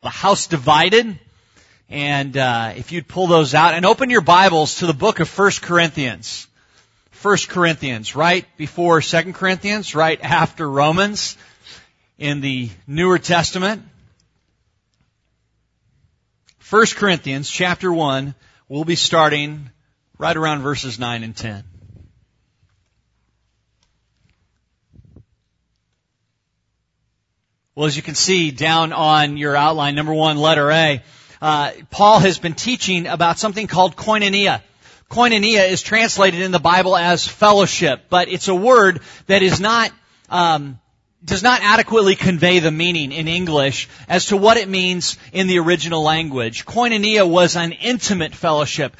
The House Divided. And if you'd pull those out and open your Bibles to the book of 1 Corinthians. 1 Corinthians, right before 2 Corinthians, right after Romans in the Newer Testament. 1 Corinthians chapter 1, we'll be starting right around verses 9 and 10. Well, as you can see down on your outline, number 1, letter A, Paul has been teaching about something called koinonia. Koinonia is translated in the Bible as fellowship, but it's a word that is not, does not adequately convey the meaning in English as to what it means in the original language. Koinonia was an intimate fellowship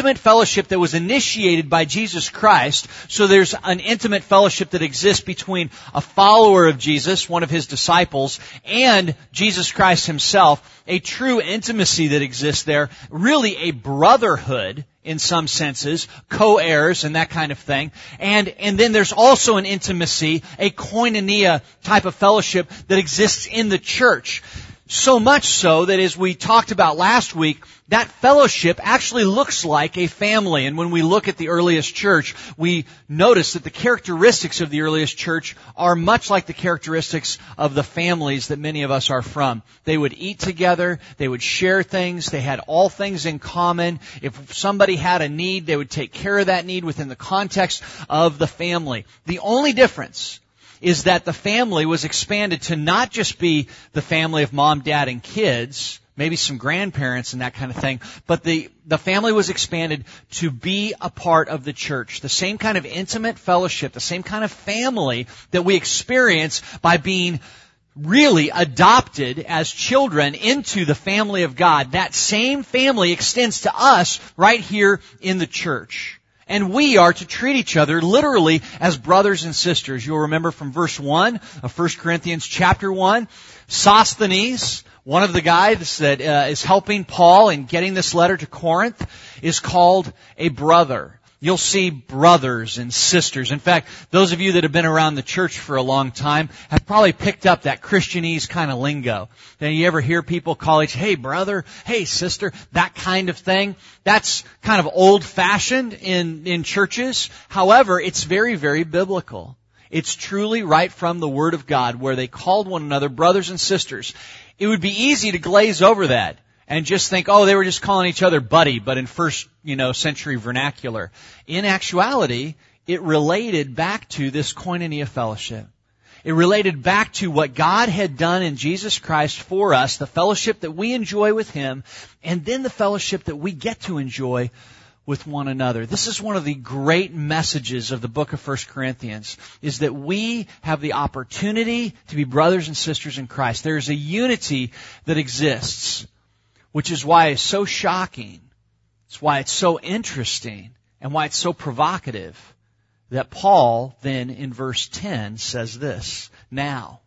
that was initiated by Jesus Christ. So there's an intimate fellowship that exists between a follower of Jesus, one of his disciples, and Jesus Christ himself, a true intimacy that exists there, really a brotherhood in some senses, co-heirs and that kind of thing. And then there's also an intimacy, a koinonia type of fellowship that exists in the church. So much so that as we talked about last week, that fellowship actually looks like a family. And when we look at the earliest church, we notice that the characteristics of the earliest church are much like the characteristics of the families that many of us are from. They would eat together, they would share things, they had all things in common. If somebody had a need, they would take care of that need within the context of the family. The only difference is that the family was expanded to not just be the family of mom, dad, and kids, maybe some grandparents and that kind of thing, but the family was expanded to be a part of the church. The same kind of intimate fellowship, the same kind of family that we experience by being really adopted as children into the family of God. That same family extends to us right here in the church. And we are to treat each other literally as brothers and sisters. You'll remember from verse 1 of 1 Corinthians chapter 1, Sosthenes, one of the guys that is helping Paul in getting this letter to Corinth, is called a brother. You'll see brothers and sisters. In fact, those of you that have been around the church for a long time have probably picked up that Christianese kind of lingo. Then you ever hear people call each, hey brother, hey sister, that kind of thing. That's kind of old-fashioned in churches. However, it's very, very biblical. It's truly right from the Word of God where they called one another brothers and sisters. It would be easy to glaze over that and just think, oh, they were just calling each other buddy, but in first, century vernacular. In actuality, it related back to this koinonia fellowship. It related back to what God had done in Jesus Christ for us, the fellowship that we enjoy with Him, and then the fellowship that we get to enjoy with one another. This is one of the great messages of the book of 1 Corinthians, is that we have the opportunity to be brothers and sisters in Christ. There is a unity that exists, which is why it's so shocking. It's why it's so interesting and why it's so provocative that Paul then in verse 10 says this, now.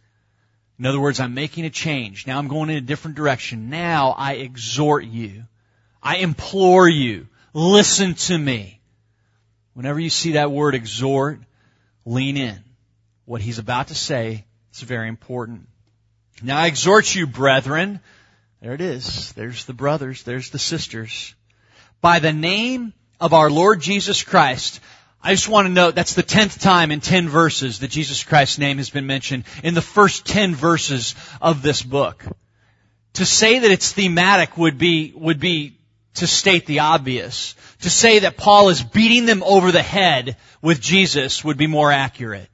In other words, I'm making a change. Now I'm going in a different direction. Now I exhort you. I implore you. Listen to me. Whenever you see that word exhort, lean in. What he's about to say is very important. Now I exhort you, brethren. There it is. There's the brothers. There's the sisters. By the name of our Lord Jesus Christ. I just want to note that's the 10th time in 10 verses that Jesus Christ's name has been mentioned in the first 10 verses of this book. To say that it's thematic would be to state the obvious. To say that Paul is beating them over the head with Jesus would be more accurate.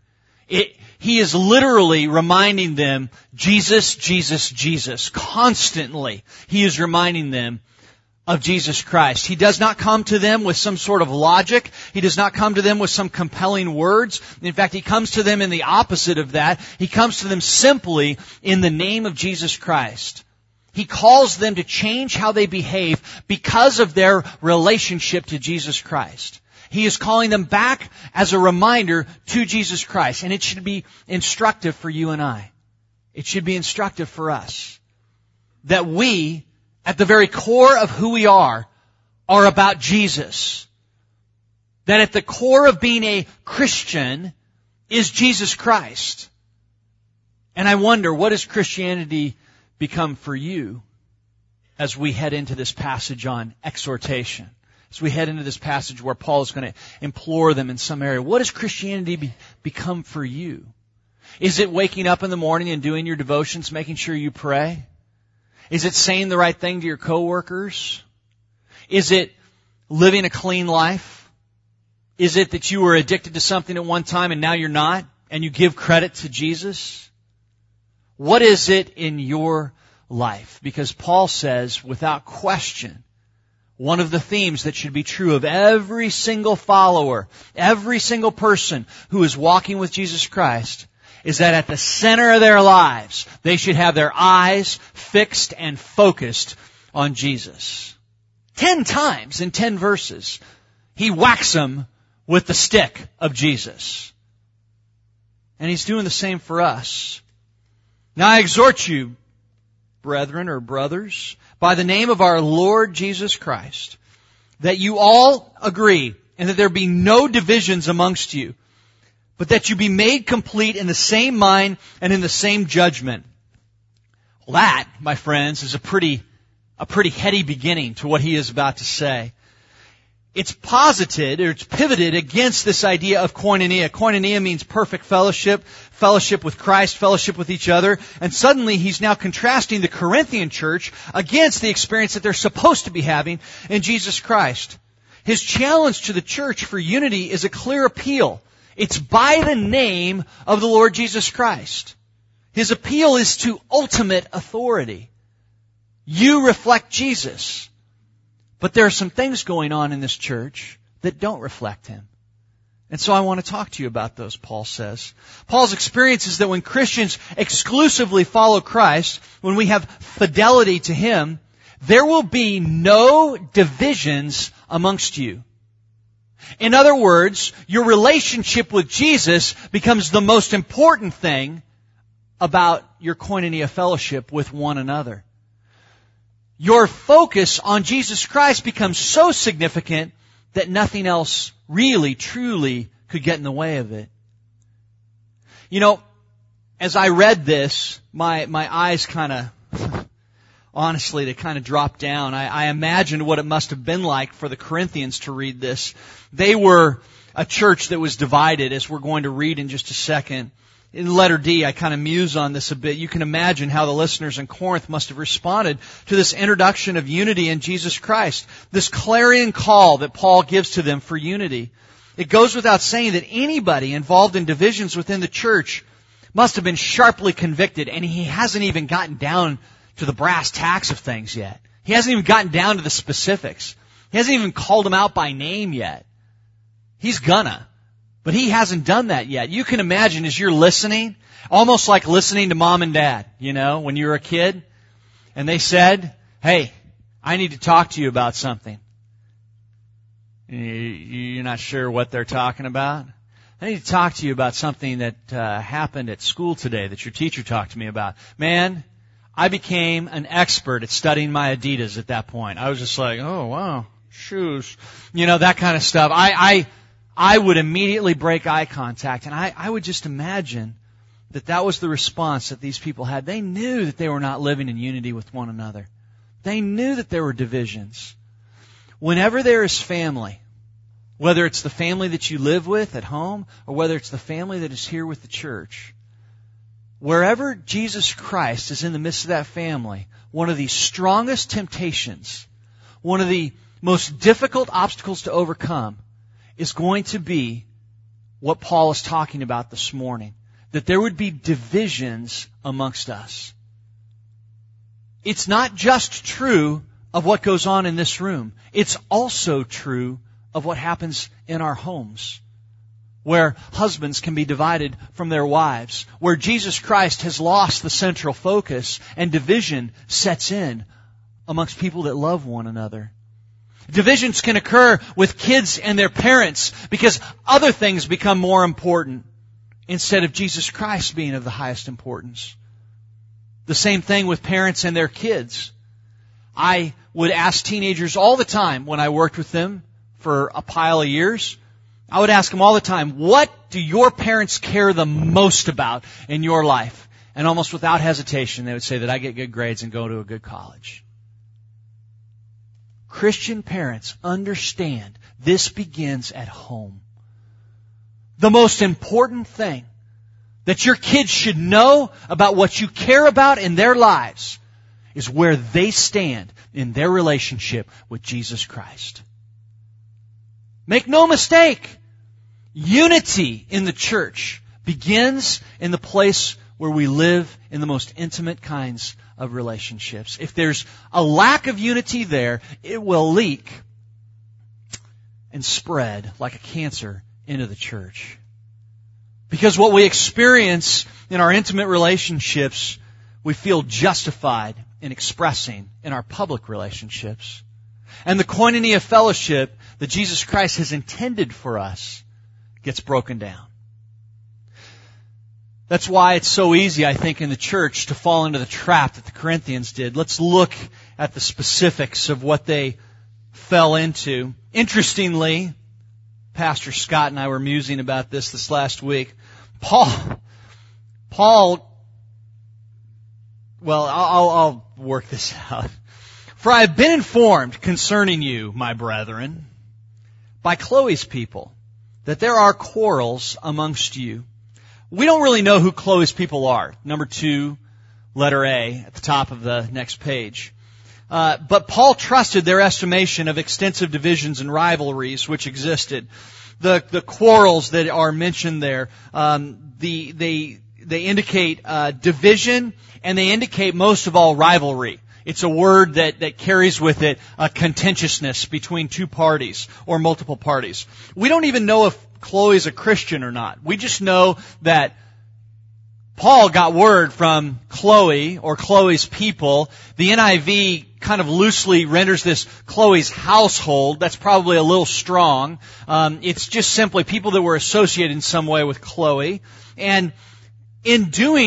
He is literally reminding them, Jesus, Jesus, Jesus. Constantly, he is reminding them of Jesus Christ. He does not come to them with some sort of logic. He does not come to them with some compelling words. In fact, he comes to them in the opposite of that. He comes to them simply in the name of Jesus Christ. He calls them to change how they behave because of their relationship to Jesus Christ. He is calling them back as a reminder to Jesus Christ. And it should be instructive for you and I. It should be instructive for us. That we, at the very core of who we are about Jesus. That at the core of being a Christian is Jesus Christ. And I wonder, what does Christianity become for you as we head into this passage on exhortation? As we head into this passage where Paul is going to implore them in some area, what does Christianity become for you? Is it waking up in the morning and doing your devotions, making sure you pray? Is it saying the right thing to your coworkers? Is it living a clean life? Is it that you were addicted to something at one time and now you're not, and you give credit to Jesus? What is it in your life? Because Paul says, without question, one of the themes that should be true of every single follower, every single person who is walking with Jesus Christ, is that at the center of their lives, they should have their eyes fixed and focused on Jesus. 10 times in 10 verses, he whacks them with the stick of Jesus. And he's doing the same for us. Now I exhort you, brethren or brothers, by the name of our Lord Jesus Christ, that you all agree and that there be no divisions amongst you, but that you be made complete in the same mind and in the same judgment. Well, that, my friends, is a pretty heady beginning to what he is about to say. It's posited, or it's pivoted against this idea of koinonia. Koinonia means perfect fellowship, fellowship with Christ, fellowship with each other. And suddenly he's now contrasting the Corinthian church against the experience that they're supposed to be having in Jesus Christ. His challenge to the church for unity is a clear appeal. It's by the name of the Lord Jesus Christ. His appeal is to ultimate authority. You reflect Jesus. But there are some things going on in this church that don't reflect Him. And so I want to talk to you about those, Paul says. Paul's experience is that when Christians exclusively follow Christ, when we have fidelity to Him, there will be no divisions amongst you. In other words, your relationship with Jesus becomes the most important thing about your koinonia fellowship with one another. Your focus on Jesus Christ becomes so significant that nothing else really, truly could get in the way of it. You know, as I read this, my eyes honestly, they kind of dropped down. I imagined what it must have been like for the Corinthians to read this. They were a church that was divided, as we're going to read in just a second. In letter D, I kind of muse on this a bit. You can imagine how the listeners in Corinth must have responded to this introduction of unity in Jesus Christ, this clarion call that Paul gives to them for unity. It goes without saying that anybody involved in divisions within the church must have been sharply convicted, and he hasn't even gotten down to the brass tacks of things yet. He hasn't even gotten down to the specifics. He hasn't even called them out by name yet. He's gonna. But he hasn't done that yet. You can imagine as you're listening, almost like listening to mom and dad, when you were a kid, and they said, "Hey, I need to talk to you about something." You're not sure what they're talking about? "I need to talk to you about something that happened at school today that your teacher talked to me about." Man, I became an expert at studying my Adidas at that point. I was just like, "Oh, wow, shoes." That kind of stuff. I would immediately break eye contact, and I would just imagine that was the response that these people had. They knew that they were not living in unity with one another. They knew that there were divisions. Whenever there is family, whether it's the family that you live with at home, or whether it's the family that is here with the church, wherever Jesus Christ is in the midst of that family, one of the strongest temptations, one of the most difficult obstacles to overcome, is going to be what Paul is talking about this morning. That there would be divisions amongst us. It's not just true of what goes on in this room. It's also true of what happens in our homes. Where husbands can be divided from their wives. Where Jesus Christ has lost the central focus and division sets in amongst people that love one another. Divisions can occur with kids and their parents because other things become more important instead of Jesus Christ being of the highest importance. The same thing with parents and their kids. I would ask teenagers all the time when I worked with them for a pile of years. I would ask them all the time, what do your parents care the most about in your life? And almost without hesitation, they would say that I get good grades and go to a good college. Christian parents understand this begins at home. The most important thing that your kids should know about what you care about in their lives is where they stand in their relationship with Jesus Christ. Make no mistake, unity in the church begins in the place where we live in the most intimate kinds of relationships. If there's a lack of unity there, it will leak and spread like a cancer into the church. Because what we experience in our intimate relationships, we feel justified in expressing in our public relationships. And the koinonia fellowship that Jesus Christ has intended for us gets broken down. That's why it's so easy, I think, in the church to fall into the trap that the Corinthians did. Let's look at the specifics of what they fell into. Interestingly, Pastor Scott and I were musing about this last week. Paul, well, I'll work this out. For I have been informed concerning you, my brethren, by Chloe's people, that there are quarrels amongst you. We don't really know who Chloe's people are. Number 2, letter A, at the top of the next page. But Paul trusted their estimation of extensive divisions and rivalries which existed. The quarrels that are mentioned there, they indicate division, and they indicate most of all rivalry. It's a word that carries with it a contentiousness between two parties or multiple parties. We don't even know if Chloe's a Christian or not. We just know that Paul got word from Chloe or Chloe's people. The NIV kind of loosely renders this Chloe's household. That's probably a little strong. It's just simply people that were associated in some way with Chloe. And in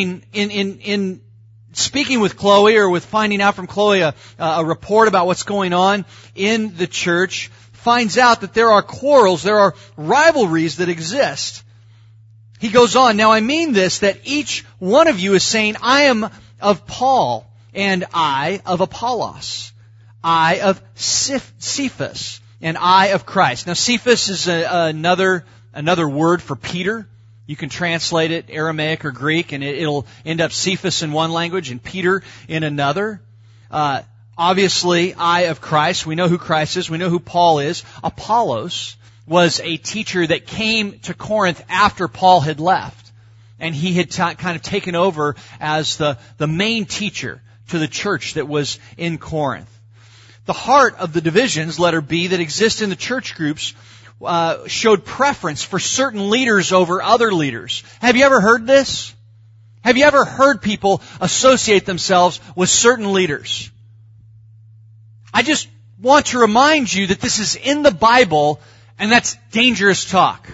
speaking with Chloe or with finding out from Chloe a report about what's going on in the church, finds out that there are quarrels, there are rivalries that exist. He goes on, now I mean this, that each one of you is saying, I am of Paul, and I of Apollos, I of Cephas, and I of Christ. Now Cephas is another word for Peter. You can translate it Aramaic or Greek, and it'll end up Cephas in one language and Peter in another. Obviously, I of Christ. We know who Christ is. We know who Paul is. Apollos was a teacher that came to Corinth after Paul had left. And he had kind of taken over as the main teacher to the church that was in Corinth. The heart of the divisions, letter B, that exist in the church groups showed preference for certain leaders over other leaders. Have you ever heard this? Have you ever heard people associate themselves with certain leaders? I just want to remind you that this is in the Bible, and that's dangerous talk.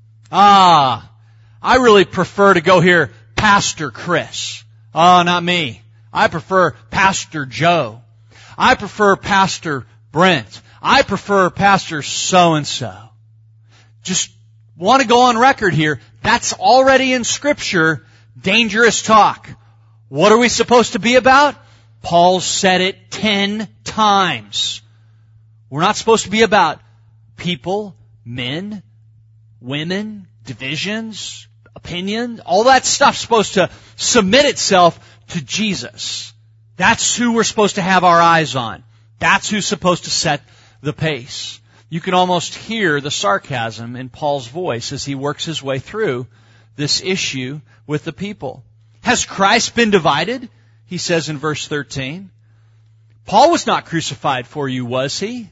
I really prefer to go hear Pastor Chris. Oh, not me. I prefer Pastor Joe. I prefer Pastor Brent. I prefer Pastor so-and-so. Just want to go on record here. That's already in Scripture. Dangerous talk. What are we supposed to be about? Paul said it 10 times. We're not supposed to be about people, men, women, divisions, opinion. All that stuff's supposed to submit itself to Jesus. That's who we're supposed to have our eyes on. That's who's supposed to set the pace. You can almost hear the sarcasm in Paul's voice as he works his way through this issue with the people. Has Christ been divided? He says in verse 13. Paul was not crucified for you, was he?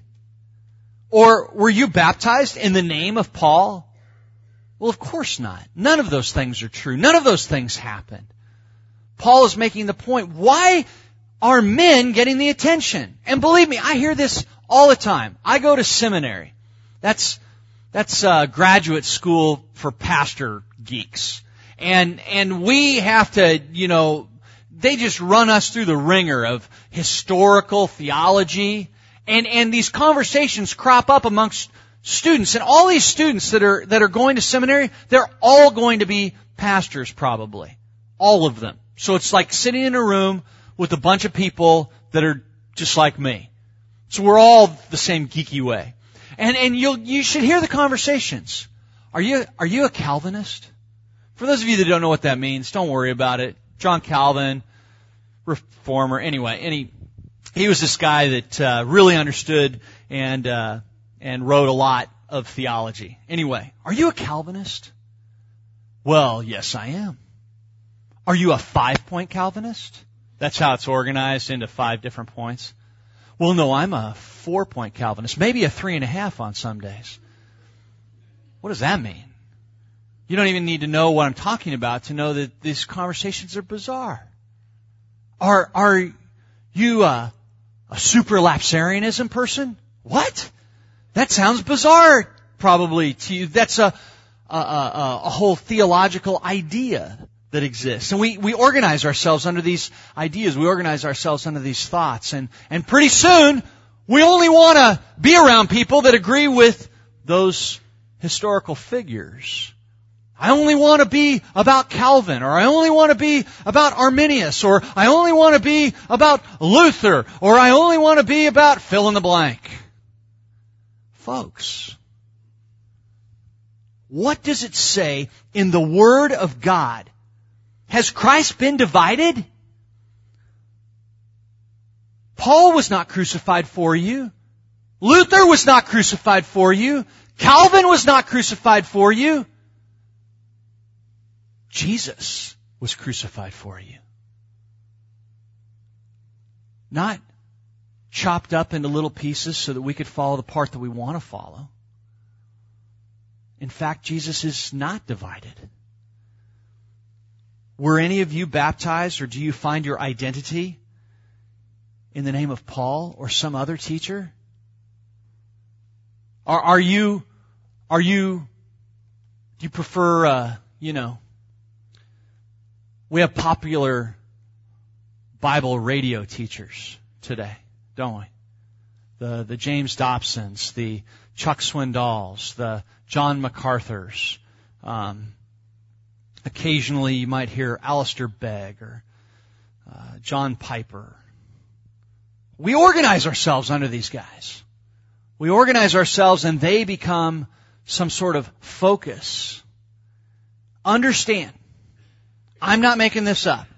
Or were you baptized in the name of Paul? Well, of course not. None of those things are true. None of those things happened. Paul is making the point, why are men getting the attention? And believe me, I hear this all the time. I go to seminary. That's graduate school for pastor geeks. And we have to, they just run us through the ringer of historical theology. And these conversations crop up amongst students. And all these students that are going to seminary, they're all going to be pastors probably. All of them. So it's like sitting in a room with a bunch of people that are just like me. So we're all the same geeky way. And you should hear the conversations. Are you a Calvinist? For those of you that don't know what that means, don't worry about it. John Calvin, reformer, anyway, he was this guy that really understood and wrote a lot of theology. Anyway, are you a Calvinist? Well, yes, I am. Are you a 5-point Calvinist? That's how it's organized into 5 different points. Well, no, I'm a 4-point Calvinist, maybe a 3.5 on some days. What does that mean? You don't even need to know what I'm talking about to know that these conversations are bizarre. Are you a superlapsarianism person? What? That sounds bizarre, probably to you. That's a whole theological idea that exists. And we organize ourselves under these ideas. We organize ourselves under these thoughts. And pretty soon, we only want to be around people that agree with those historical figures. I only want to be about Calvin, or I only want to be about Arminius, or I only want to be about Luther, or I only want to be about fill in the blank. Folks, what does it say in the Word of God? Has Christ been divided? Paul was not crucified for you. Luther was not crucified for you. Calvin was not crucified for you. Jesus was crucified for you. Not chopped up into little pieces so that we could follow the part that we want to follow. In fact, Jesus is not divided. Were any of you baptized, or do you find your identity in the name of Paul or some other teacher? Do you prefer, we have popular Bible radio teachers today, don't we? The James Dobsons, the Chuck Swindells, the John MacArthurs. Occasionally you might hear Alistair Begg or John Piper. We organize ourselves under these guys. We organize ourselves and they become some sort of focus. Understand, I'm not making this up.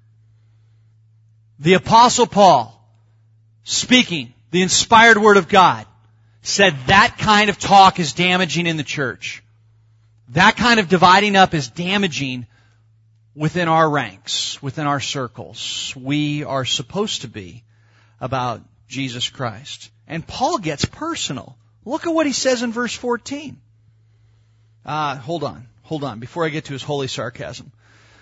The Apostle Paul, speaking the inspired Word of God, said that kind of talk is damaging in the church. That kind of dividing up is damaging within our ranks, within our circles. We are supposed to be about Jesus Christ. And Paul gets personal. Look at what he says in verse 14. Hold on, before I get to his holy sarcasm.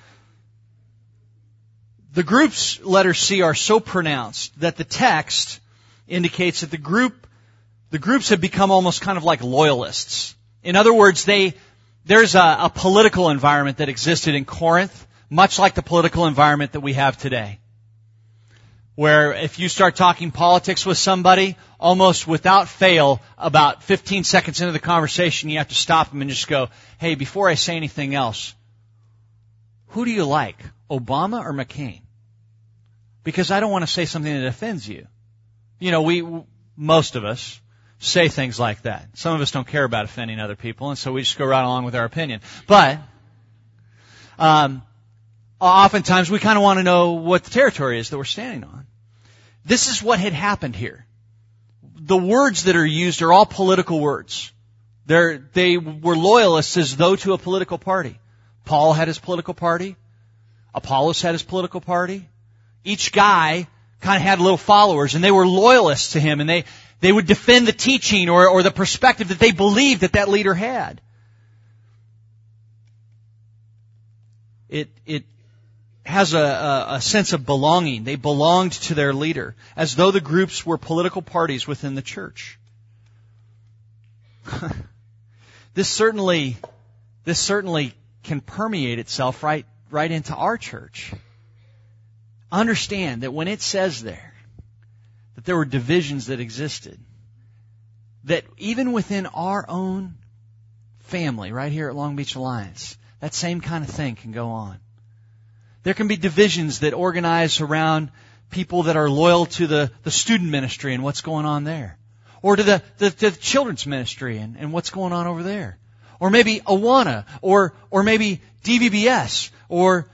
The groups, letter C, are so pronounced that the text indicates that the groups have become almost kind of like loyalists. In other words, there's a political environment that existed in Corinth, much like the political environment that we have today. Where if you start talking politics with somebody, almost without fail, about 15 seconds into the conversation, you have to stop them and just go, hey, before I say anything else, who do you like, Obama or McCain? Because I don't want to say something that offends you. Most of us say things like that. Some of us don't care about offending other people, and so we just go right along with our opinion. But oftentimes we kind of want to know what the territory is that we're standing on. This is what had happened here. The words that are used are all political words. They were loyalists as though to a political party. Paul had his political party. Apollos had his political party. Each guy kind of had little followers, and they were loyalists to him, and they would defend the teaching or the perspective that they believed that leader had. It has a sense of belonging. They belonged to their leader, as though the groups were political parties within the church. This certainly can permeate itself right into our church. Understand that when it says there that there were divisions that existed, that even within our own family, right here at Long Beach Alliance, that same kind of thing can go on. There can be divisions that organize around people that are loyal to the student ministry and what's going on there. Or to the children's ministry and what's going on over there. Or maybe Awana, or maybe DVBS, or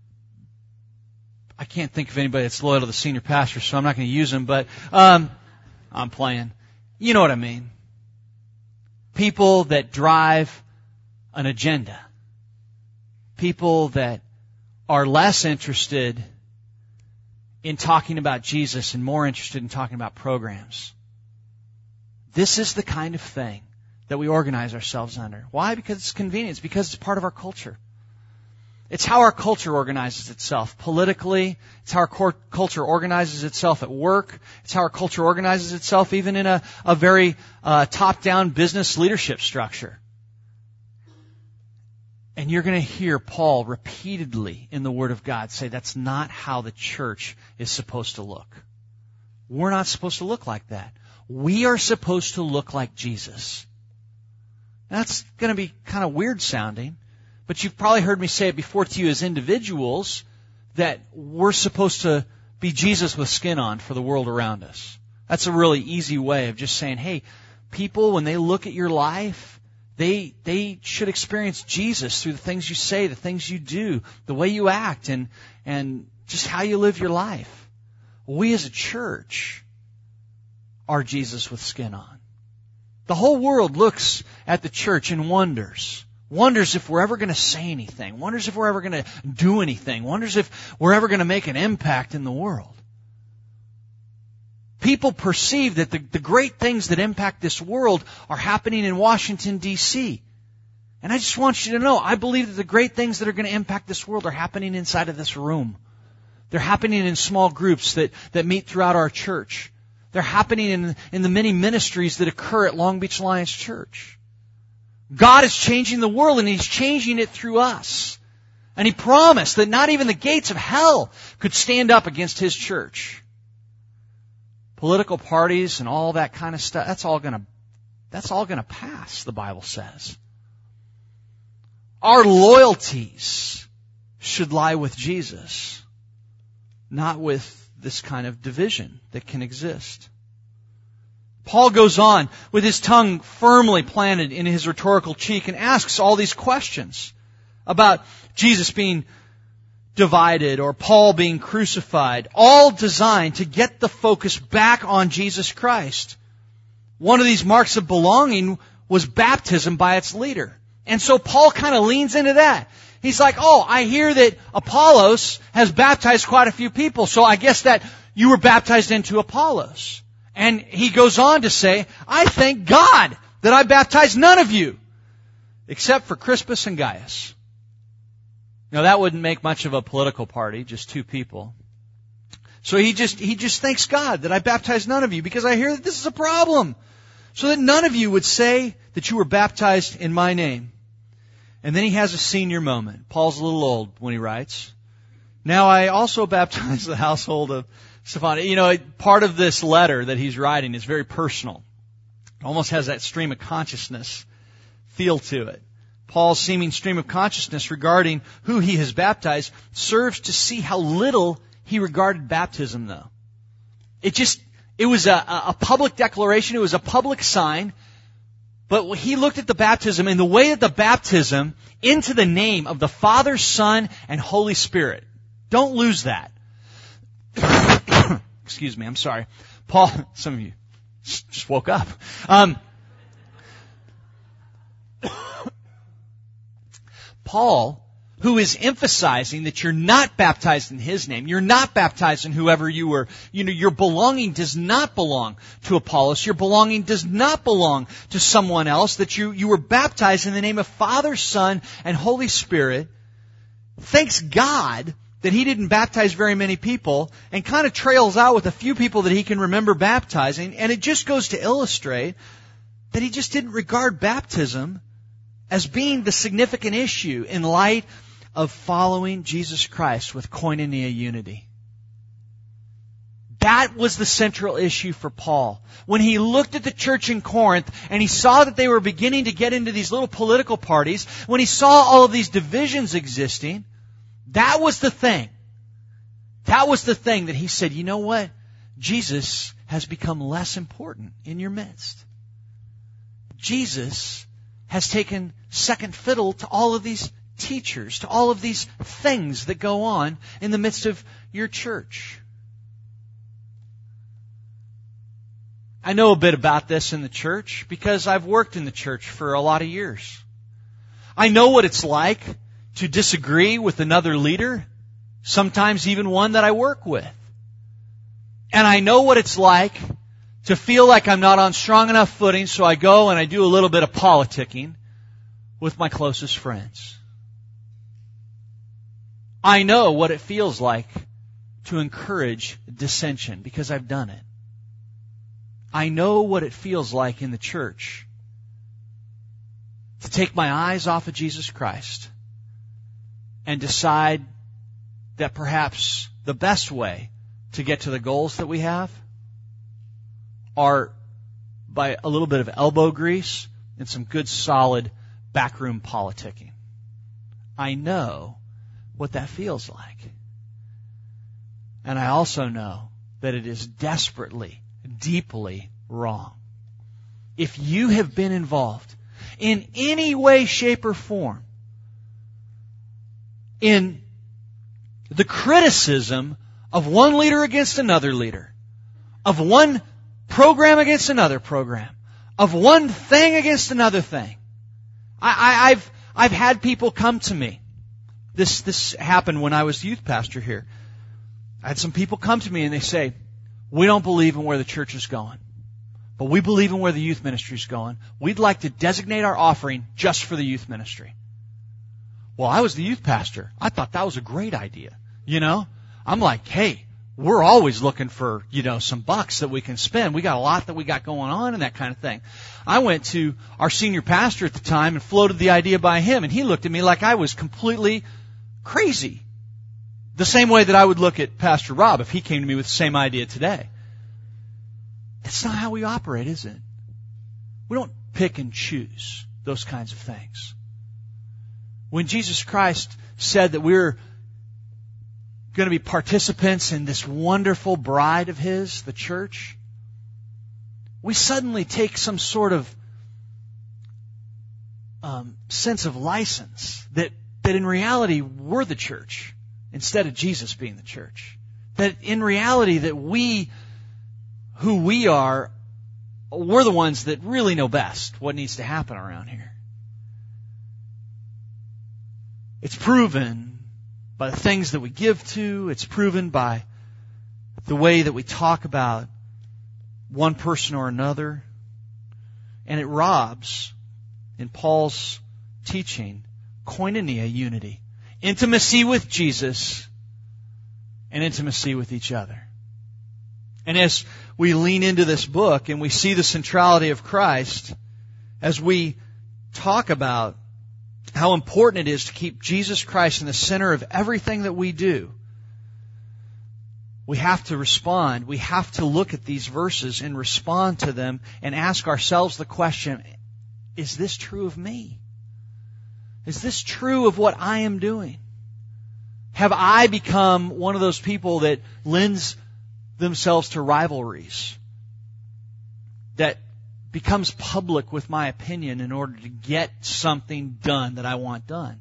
I can't think of anybody that's loyal to the senior pastor, so I'm not going to use them, but I'm playing. You know what I mean. People that drive an agenda. People that are less interested in talking about Jesus and more interested in talking about programs. This is the kind of thing that we organize ourselves under. Why? Because it's convenience. Because it's part of our culture. It's how our culture organizes itself politically. It's how our culture organizes itself at work. It's how our culture organizes itself even in a very top-down business leadership structure. And you're going to hear Paul repeatedly in the Word of God say that's not how the church is supposed to look. We're not supposed to look like that. We are supposed to look like Jesus. That's going to be kind of weird sounding, but you've probably heard me say it before to you as individuals that we're supposed to be Jesus with skin on for the world around us. That's a really easy way of just saying, hey, people, when they look at your life, they should experience Jesus through the things you say, the things you do, the way you act, and just how you live your life. We as a church are Jesus with skin on. The whole world looks at the church and wonders if we're ever going to say anything, wonders if we're ever going to do anything, wonders if we're ever going to make an impact in the world. People perceive that the great things that impact this world are happening in Washington, D.C. And I just want you to know, I believe that the great things that are going to impact this world are happening inside of this room. They're happening in small groups that meet throughout our church. They're happening in the many ministries that occur at Long Beach Alliance Church. God is changing the world, and He's changing it through us. And He promised that not even the gates of hell could stand up against His church. Political parties and all that kind of stuff, that's all going to pass, the Bible says. Our loyalties should lie with Jesus, not with this kind of division that can exist. Paul goes on with his tongue firmly planted in his rhetorical cheek and asks all these questions about Jesus being divided or Paul being crucified, all designed to get the focus back on Jesus Christ. One of these marks of belonging was baptism by its leader. And so Paul kind of leans into that. He's like, I hear that Apollos has baptized quite a few people, so I guess that you were baptized into Apollos. And he goes on to say, I thank God that I baptized none of you, except for Crispus and Gaius. Now that wouldn't make much of a political party, just two people. So he just thanks God that I baptized none of you, because I hear that this is a problem, so that none of you would say that you were baptized in my name. And then he has a senior moment. Paul's a little old when he writes, now I also baptize the household of Stephanas. You know, part of this letter that he's writing is very personal. It almost has that stream of consciousness feel to it. Paul's seeming stream of consciousness regarding who he has baptized serves to see how little he regarded baptism, though. It was a public declaration. It was a public sign. But he looked at the baptism in the way that the baptism into the name of the Father, Son, and Holy Spirit. Don't lose that. Excuse me, I'm sorry. Paul, some of you just woke up. Paul, who is emphasizing that you're not baptized in his name, you're not baptized in whoever you were. You know, your belonging does not belong to Apollos. Your belonging does not belong to someone else. That you were baptized in the name of Father, Son, and Holy Spirit. Thanks God that he didn't baptize very many people, and kind of trails out with a few people that he can remember baptizing. And it just goes to illustrate that he just didn't regard baptism as being the significant issue in light of following Jesus Christ with koinonia unity. That was the central issue for Paul. When he looked at the church in Corinth and he saw that they were beginning to get into these little political parties, when he saw all of these divisions existing, That was the thing. That was the thing that he said, you know what? Jesus has become less important in your midst. Jesus has taken second fiddle to all of these teachers, to all of these things that go on in the midst of your church. I know a bit about this in the church because I've worked in the church for a lot of years. I know what it's like to disagree with another leader, sometimes even one that I work with. And I know what it's like to feel like I'm not on strong enough footing, so I go and I do a little bit of politicking with my closest friends. I know what it feels like to encourage dissension because I've done it. I know what it feels like in the church to take my eyes off of Jesus Christ and decide that perhaps the best way to get to the goals that we have are by a little bit of elbow grease and some good solid backroom politicking. I know what that feels like. And I also know that it is desperately, deeply wrong. If you have been involved in any way, shape, or form in the criticism of one leader against another leader, of one program against another program, of one thing against another thing, I've had people come to me. This happened when I was youth pastor here. I had some people come to me and they say, we don't believe in where the church is going, but we believe in where the youth ministry is going. We'd like to designate our offering just for the youth ministry. Well, I was the youth pastor. I thought that was a great idea. You know, I'm like, hey, we're always looking for, some bucks that we can spend. We got a lot that we got going on and that kind of thing. I went to our senior pastor at the time and floated the idea by him, and he looked at me like I was completely crazy. The same way that I would look at Pastor Rob if he came to me with the same idea today. That's not how we operate, is it? We don't pick and choose those kinds of things. When Jesus Christ said that we're going to be participants in this wonderful bride of His, the church, we suddenly take some sort of sense of license that in reality we're the church instead of Jesus being the church. That in reality that we, who we are, we're the ones that really know best what needs to happen around here. It's proven by the things that we give to. It's proven by the way that we talk about one person or another. And it robs, in Paul's teaching, koinonia unity. Intimacy with Jesus and intimacy with each other. And as we lean into this book and we see the centrality of Christ, as we talk about how important it is to keep Jesus Christ in the center of everything that we do, we have to respond. We have to look at these verses and respond to them and ask ourselves the question, is this true of me? Is this true of what I am doing? Have I become one of those people that lends themselves to rivalries, that becomes public with my opinion in order to get something done that I want done?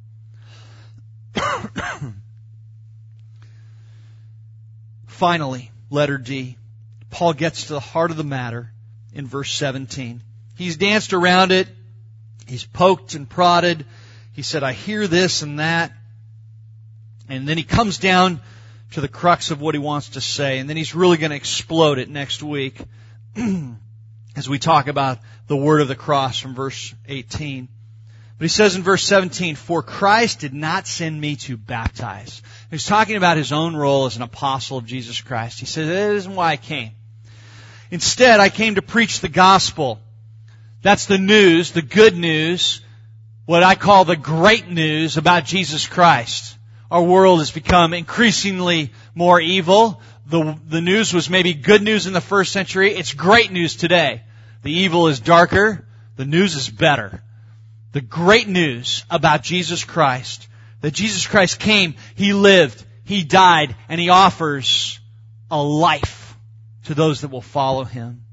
Finally, letter D, Paul gets to the heart of the matter in verse 17. He's danced around it. He's poked and prodded. He said, I hear this and that. And then he comes down to the crux of what he wants to say. And then he's really going to explode it next week as we talk about the word of the cross from verse 18. But he says in verse 17, for Christ did not send me to baptize. He's talking about his own role as an apostle of Jesus Christ. He says, that isn't why I came. Instead, I came to preach the gospel. That's the news, the good news, what I call the great news about Jesus Christ. Our world has become increasingly more evil. The news was maybe good news in the first century. It's great news today. The evil is darker. The news is better. The great news about Jesus Christ, That Jesus Christ came, He lived, He died, and He offers a life to those that will follow Him.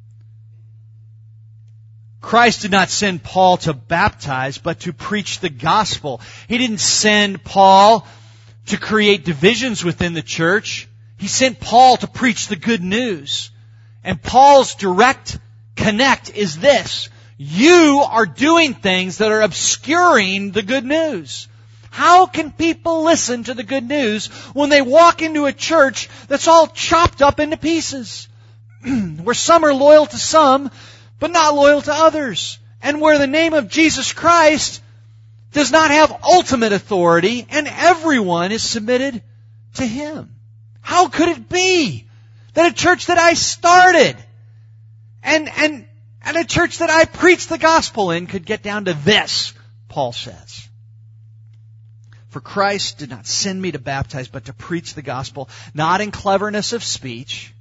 Christ did not send Paul to baptize, but to preach the gospel. He didn't send Paul to create divisions within the church. He sent Paul to preach the good news. And Paul's direct connect is this: you are doing things that are obscuring the good news. How can people listen to the good news when they walk into a church that's all chopped up into pieces? Where some are loyal to some, but not loyal to others. And where the name of Jesus Christ does not have ultimate authority and everyone is submitted to Him. How could it be that a church that I started and a church that I preached the gospel in could get down to this, Paul says? For Christ did not send me to baptize, but to preach the gospel, not in cleverness of speech.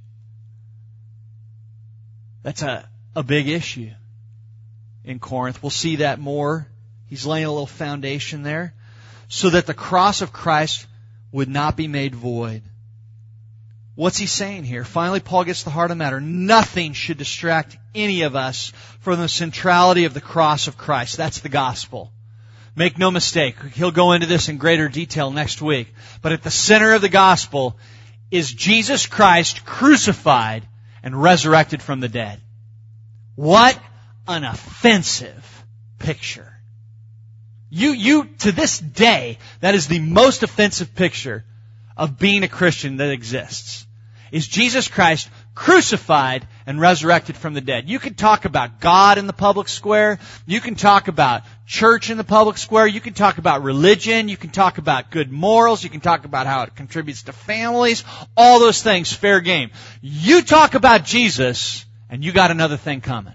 That's a big issue in Corinth. We'll see that more. He's laying a little foundation there. So that the cross of Christ would not be made void. What's he saying here? Finally, Paul gets to the heart of the matter. Nothing should distract any of us from the centrality of the cross of Christ. That's the gospel. Make no mistake, he'll go into this in greater detail next week. But at the center of the gospel is Jesus Christ crucified and resurrected from the dead. What an offensive picture. You, to this day, that is the most offensive picture of being a Christian that exists. Is Jesus Christ crucified and resurrected from the dead. You can talk about God in the public square. You can talk about church in the public square. You can talk about religion. You can talk about good morals. You can talk about how it contributes to families. All those things, fair game. You talk about Jesus, and you got another thing coming.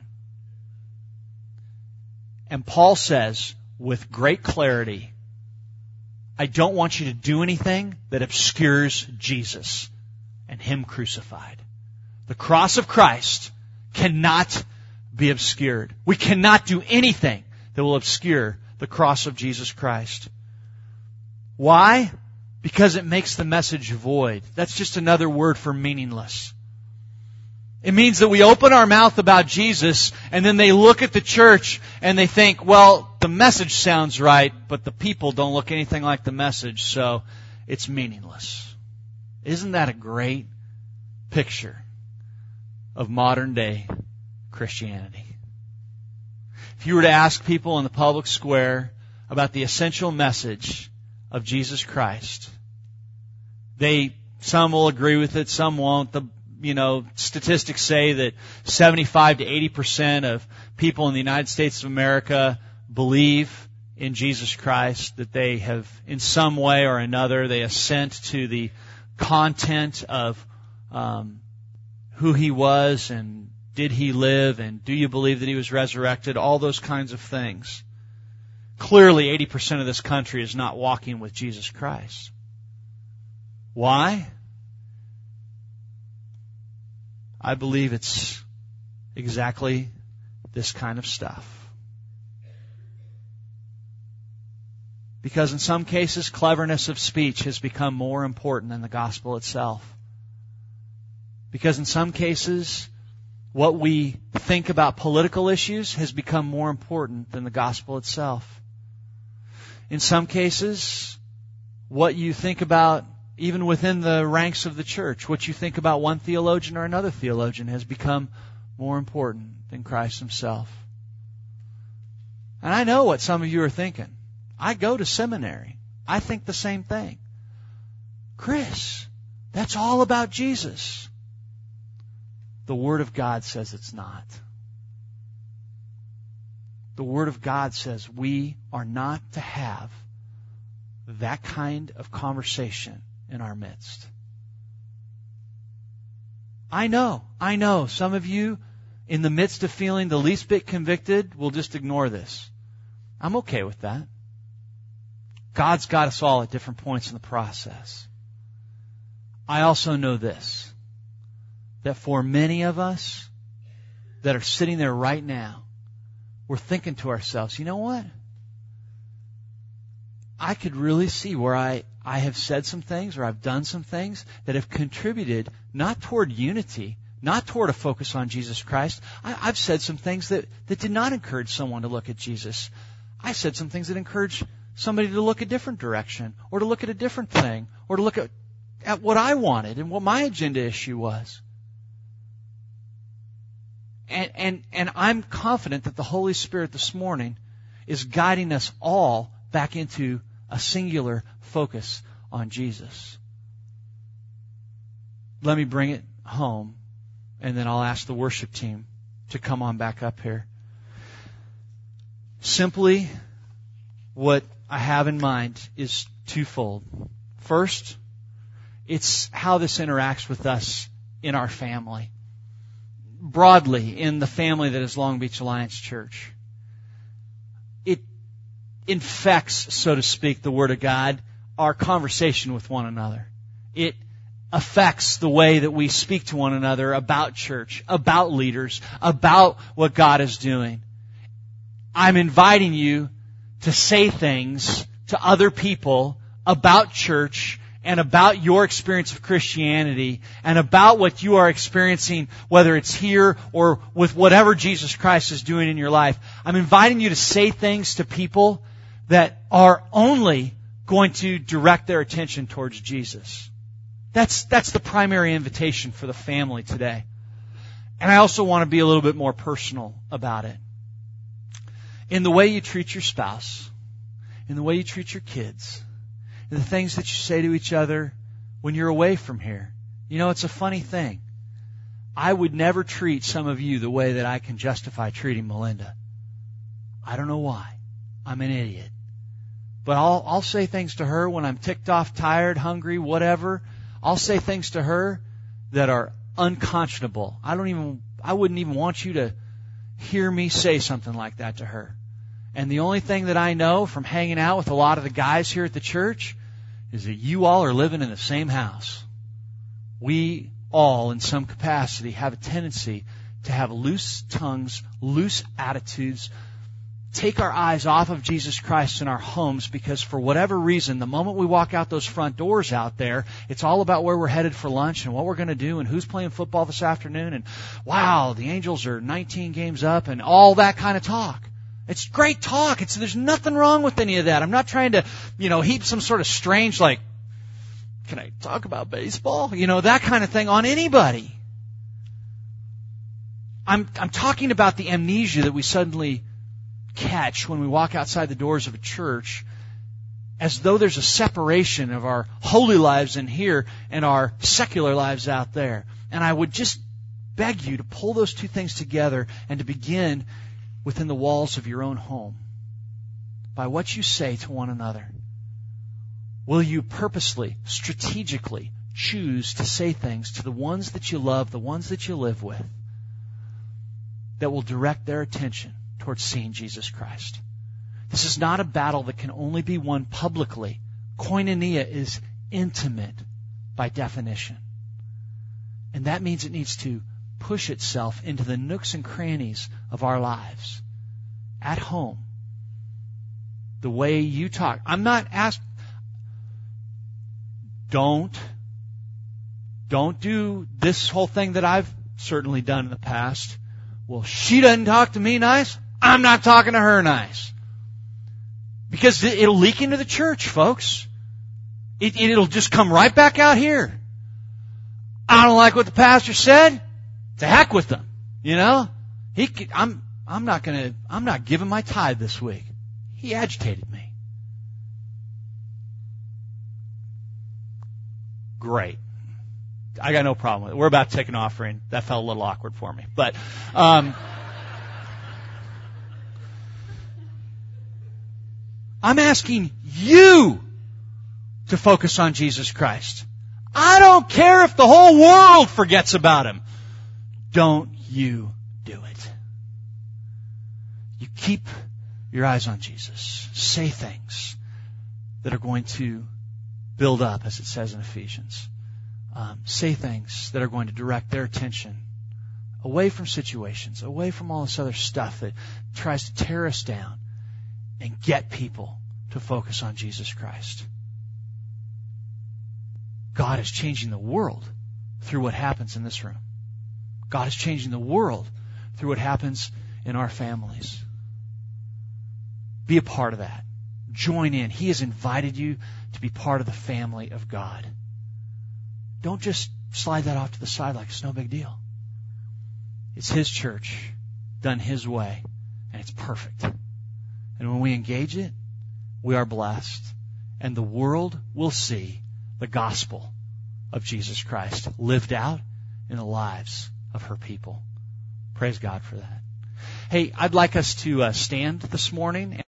And Paul says, with great clarity, I don't want you to do anything that obscures Jesus and Him crucified. The cross of Christ cannot be obscured. We cannot do anything that will obscure the cross of Jesus Christ. Why? Because it makes the message void. That's just another word for meaningless. It means that we open our mouth about Jesus and then they look at the church and they think, well, the message sounds right, but the people don't look anything like the message, so it's meaningless. Isn't that a great picture of modern day Christianity? If you were to ask people in the public square about the essential message of Jesus Christ, some will agree with it, some won't. Statistics say that 75 to 80% of people in the United States of America believe in Jesus Christ, that they have, in some way or another, they assent to the content of who He was and did He live and do you believe that He was resurrected, all those kinds of things. Clearly 80% of this country is not walking with Jesus Christ. Why? I believe it's exactly this kind of stuff. Because in some cases, cleverness of speech has become more important than the gospel itself. Because in some cases, what we think about political issues has become more important than the gospel itself. In some cases, what you think about, even within the ranks of the church, what you think about one theologian or another theologian has become more important than Christ Himself. And I know what some of you are thinking. I go to seminary. I think the same thing. Chris, that's all about Jesus. The Word of God says it's not. The Word of God says we are not to have that kind of conversation in our midst. I know, some of you, in the midst of feeling the least bit convicted, will just ignore this. I'm okay with that. God's got us all at different points in the process. I also know this, that for many of us that are sitting there right now, we're thinking to ourselves, you know what? I could really see where I have said some things or I've done some things that have contributed not toward unity, not toward a focus on Jesus Christ. I've said some things that did not encourage someone to look at Jesus. I said some things that encouraged somebody to look a different direction, or to look at a different thing, or to look at what I wanted and what my agenda issue was. And I'm confident that the Holy Spirit this morning is guiding us all back into a singular focus on Jesus. Let me bring it home, and then I'll ask the worship team to come on back up here. Simply, what I have in mind is twofold. First, it's how this interacts with us in our family. Broadly, in the family that is Long Beach Alliance Church. It infects, so to speak, the Word of God, our conversation with one another. It affects the way that we speak to one another about church, about leaders, about what God is doing. I'm inviting you to say things to other people about church and about your experience of Christianity and about what you are experiencing, whether it's here or with whatever Jesus Christ is doing in your life. I'm inviting you to say things to people that are only going to direct their attention towards Jesus. That's the primary invitation for the family today. And I also want to be a little bit more personal about it. In the way you treat your spouse, in the way you treat your kids, in the things that you say to each other when you're away from here. You know, it's a funny thing. I would never treat some of you the way that I can justify treating Melinda. I don't know why. I'm an idiot. But I'll say things to her when I'm ticked off, tired, hungry, whatever. I'll say things to her that are unconscionable. I wouldn't even want you to hear me say something like that to her. And the only thing that I know from hanging out with a lot of the guys here at the church is that you all are living in the same house. We all, in some capacity, have a tendency to have loose tongues, loose attitudes, take our eyes off of Jesus Christ in our homes because for whatever reason, the moment we walk out those front doors out there, it's all about where we're headed for lunch and what we're going to do and who's playing football this afternoon and wow, the Angels are 19 games up and all that kind of talk. It's great talk. There's nothing wrong with any of that. I'm not trying to, heap some sort of strange, like, can I talk about baseball? That kind of thing on anybody. I'm talking about the amnesia that we suddenly catch when we walk outside the doors of a church, as though there's a separation of our holy lives in here and our secular lives out there. And I would just beg you to pull those two things together and to begin within the walls of your own home by what you say to one another. Will you purposely, strategically choose to say things to the ones that you love, the ones that you live with, that will direct their attention towards seeing Jesus Christ? This is not a battle that can only be won publicly. Koinonia is intimate by definition. And that means it needs to push itself into the nooks and crannies of our lives. At home. The way you talk. I'm not asked... Don't do this whole thing that I've certainly done in the past. Well, she doesn't talk to me nice. I'm not talking to her nice. Because it'll leak into the church, folks. It'll just come right back out here. I don't like what the pastor said. To heck with them. I'm not giving my tithe this week. He agitated me. Great. I got no problem with it. We're about to take an offering. That felt a little awkward for me. But, I'm asking you to focus on Jesus Christ. I don't care if the whole world forgets about Him. Don't you do it. You keep your eyes on Jesus. Say things that are going to build up, as it says in Ephesians. Say things that are going to direct their attention away from situations, away from all this other stuff that tries to tear us down, and get people to focus on Jesus Christ. God is changing the world through what happens in this room. God is changing the world through what happens in our families. Be a part of that. Join in. He has invited you to be part of the family of God. Don't just slide that off to the side like it's no big deal. It's His church, done His way, and it's perfect. And when we engage it, we are blessed. And the world will see the gospel of Jesus Christ lived out in the lives of her people. Praise God for that. Hey, I'd like us to stand this morning.